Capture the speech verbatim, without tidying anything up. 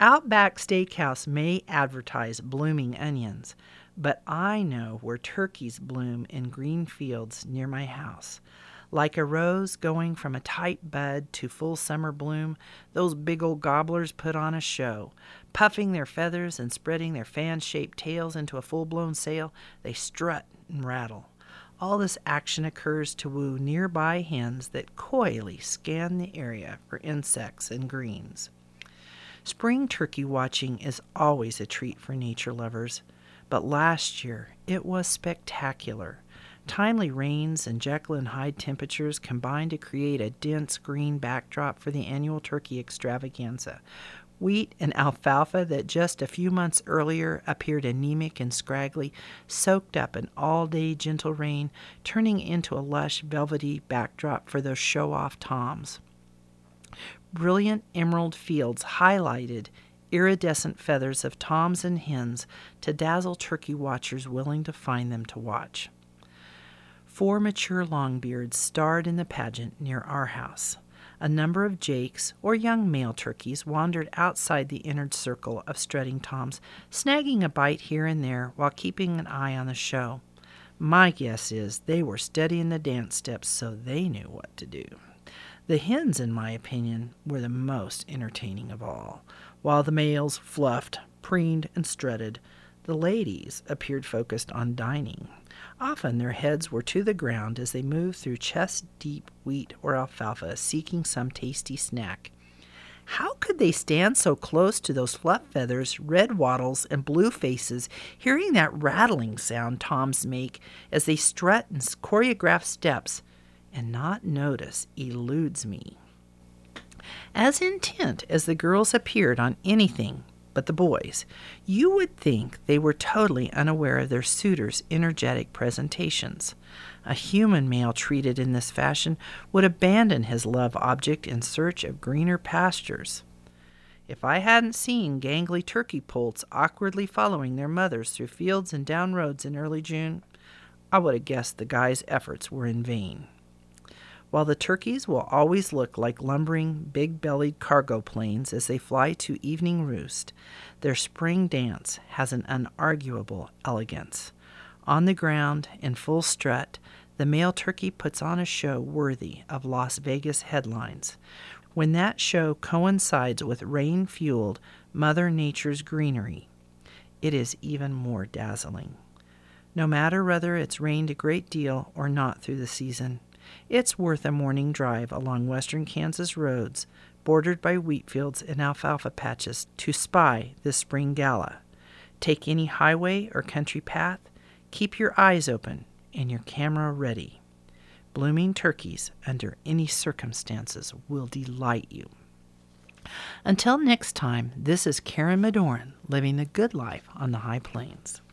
Outback Steakhouse may advertise blooming onions, but I know where turkeys bloom in green fields near my house. Like a rose going from a tight bud to full summer bloom, those big old gobblers put on a show. Puffing their feathers and spreading their fan-shaped tails into a full-blown sail, they strut and rattle. All this action occurs to woo nearby hens that coyly scan the area for insects and greens. Spring turkey watching is always a treat for nature lovers, but last year it was spectacular. Timely rains and Jekyll and Hyde temperatures combined to create a dense green backdrop for the annual turkey extravaganza. Wheat and alfalfa that just a few months earlier appeared anemic and scraggly, soaked up an all-day gentle rain, turning into a lush, velvety backdrop for those show-off toms. Brilliant emerald fields highlighted iridescent feathers of toms and hens to dazzle turkey watchers willing to find them to watch. Four mature longbeards starred in the pageant near our house. A number of jakes, or young male turkeys, wandered outside the inner circle of strutting toms, snagging a bite here and there while keeping an eye on the show. My guess is they were studying the dance steps so they knew what to do. The hens, in my opinion, were the most entertaining of all. While the males fluffed, preened, and strutted, the ladies appeared focused on dining. Often their heads were to the ground as they moved through chest-deep wheat or alfalfa, seeking some tasty snack. How could they stand so close to those fluff feathers, red wattles, and blue faces, hearing that rattling sound toms make as they strut and choreograph steps, and not notice eludes me. As intent as the girls appeared on anything but the boys, you would think they were totally unaware of their suitors' energetic presentations. A human male treated in this fashion would abandon his love object in search of greener pastures. If I hadn't seen gangly turkey poults awkwardly following their mothers through fields and down roads in early June, I would have guessed the guys' efforts were in vain. While the turkeys will always look like lumbering, big-bellied cargo planes as they fly to evening roost, their spring dance has an unarguable elegance. On the ground, in full strut, the male turkey puts on a show worthy of Las Vegas headlines. When that show coincides with rain-fueled Mother Nature's greenery, it is even more dazzling. No matter whether it's rained a great deal or not through the season, it's worth a morning drive along western Kansas roads, bordered by wheat fields and alfalfa patches, to spy this spring gala. Take any highway or country path, keep your eyes open and your camera ready. Blooming turkeys, under any circumstances, will delight you. Until next time, this is Karen Madoran, living the good life on the high plains.